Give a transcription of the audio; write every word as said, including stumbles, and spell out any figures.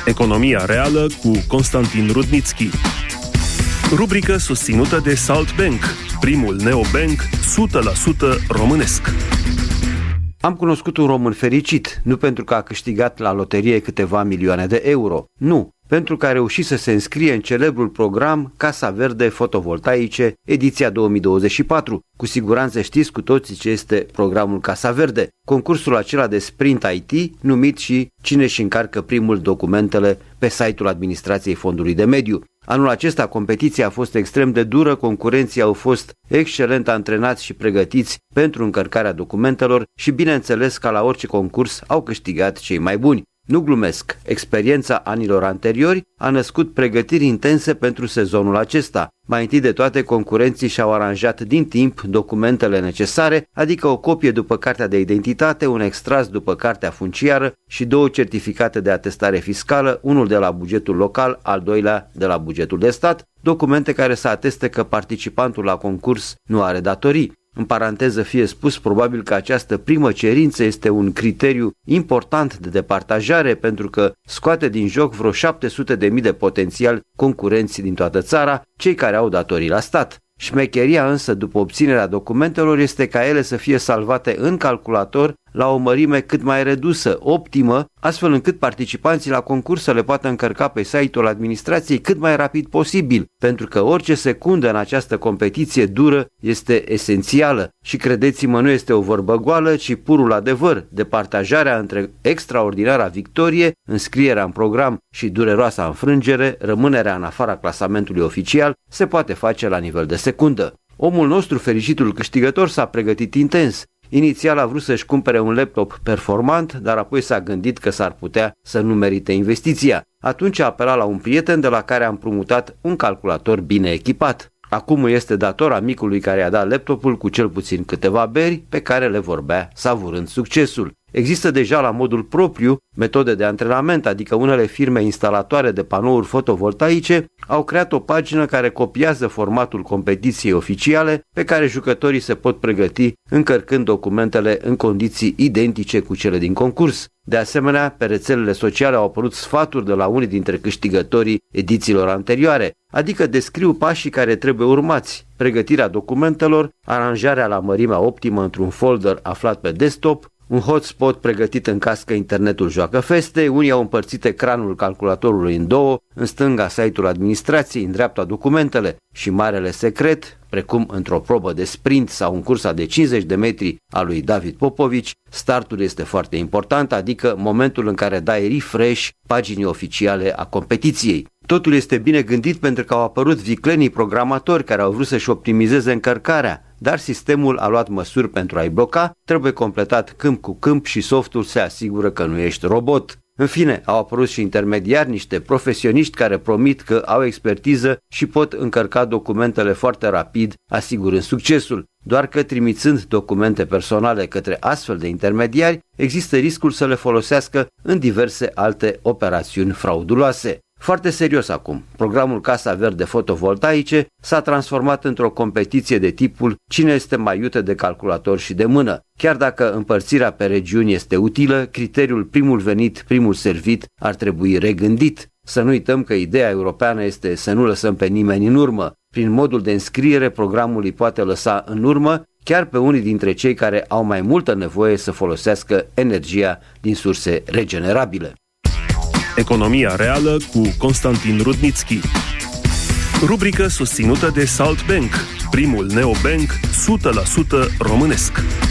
Economia reală cu Constantin Rudnitschi. Rubrică susținută de Salt Bank, primul neobank o sută la sută românesc. Am cunoscut un român fericit, nu pentru că a câștigat la loterie câteva milioane de euro, nu, pentru că a reușit să se înscrie în celebrul program Casa Verde Fotovoltaice, ediția două mii douăzeci și patru. Cu siguranță știți cu toții ce este programul Casa Verde, concursul acela de sprint I T, numit și Cine își încarcă primul documentele pe site-ul Administrației Fondului de Mediu. Anul acesta competiția a fost extrem de dură, concurenții au fost excelent antrenați și pregătiți pentru încărcarea documentelor și bineînțeles ca la orice concurs au câștigat cei mai buni. Nu glumesc, experiența anilor anteriori a născut pregătiri intense pentru sezonul acesta. Mai întâi de toate, concurenții și-au aranjat din timp documentele necesare, adică o copie după cartea de identitate, un extras după cartea funciară și două certificate de atestare fiscală, unul de la bugetul local, al doilea de la bugetul de stat, documente care să ateste că participantul la concurs nu are datorii. În paranteză fie spus, probabil că această primă cerință este un criteriu important de departajare pentru că scoate din joc vreo șapte sute de mii de potențiali concurenți din toată țara, cei care au datorii la stat. Șmecheria însă după obținerea documentelor este ca ele să fie salvate în calculator la o mărime cât mai redusă, optimă, astfel încât participanții la concurs să le poată încărca pe site-ul administrației cât mai rapid posibil, pentru că orice secundă în această competiție dură este esențială și credeți-mă, nu este o vorbă goală, ci purul adevăr. Departajarea între extraordinara victorie, înscrierea în program și dureroasa înfrângere, rămânerea în afara clasamentului oficial, se poate face la nivel de secundă. Omul nostru, fericitul câștigător, s-a pregătit intens. Inițial a vrut să-și cumpere un laptop performant, dar apoi s-a gândit că s-ar putea să nu merite investiția. Atunci a apelat la un prieten de la care a împrumutat un calculator bine echipat. Acum este dator amicului care i-a dat laptopul cu cel puțin câteva beri pe care le vorbea savurând succesul. Există deja la modul propriu metode de antrenament, adică unele firme instalatoare de panouri fotovoltaice au creat o pagină care copiază formatul competiției oficiale pe care jucătorii se pot pregăti încărcând documentele în condiții identice cu cele din concurs. De asemenea, pe rețelele sociale au apărut sfaturi de la unii dintre câștigătorii edițiilor anterioare, adică descriu pașii care trebuie urmați, pregătirea documentelor, aranjarea la mărimea optimă într-un folder aflat pe desktop, un hotspot pregătit în caz că internetul joacă feste, unii au împărțit ecranul calculatorului în două, în stânga site-ul administrației, în dreapta documentele și marele secret, precum într-o probă de sprint sau în cursa de cincizeci de metri a lui David Popovici, startul este foarte important, adică momentul în care dai refresh paginii oficiale a competiției. Totul este bine gândit pentru că au apărut viclenii programatori care au vrut să-și optimizeze încărcarea, dar sistemul a luat măsuri pentru a-i bloca, trebuie completat câmp cu câmp și softul se asigură că nu ești robot. În fine, au apărut și intermediari, niște profesioniști care promit că au expertiză și pot încărca documentele foarte rapid, asigurând succesul. Doar că trimițând documente personale către astfel de intermediari, există riscul să le folosească în diverse alte operațiuni frauduloase. Foarte serios acum, programul Casa Verde Fotovoltaice s-a transformat într-o competiție de tipul cine este mai iute de calculator și de mână. Chiar dacă împărțirea pe regiuni este utilă, criteriul primul venit, primul servit ar trebui regândit. Să nu uităm că ideea europeană este să nu lăsăm pe nimeni în urmă. Prin modul de înscriere, programul îi poate lăsa în urmă chiar pe unii dintre cei care au mai multă nevoie să folosească energia din surse regenerabile. Economia reală cu Constantin Rudnitschi. Rubrică susținută de Salt Bank, primul neobank o sută la sută românesc.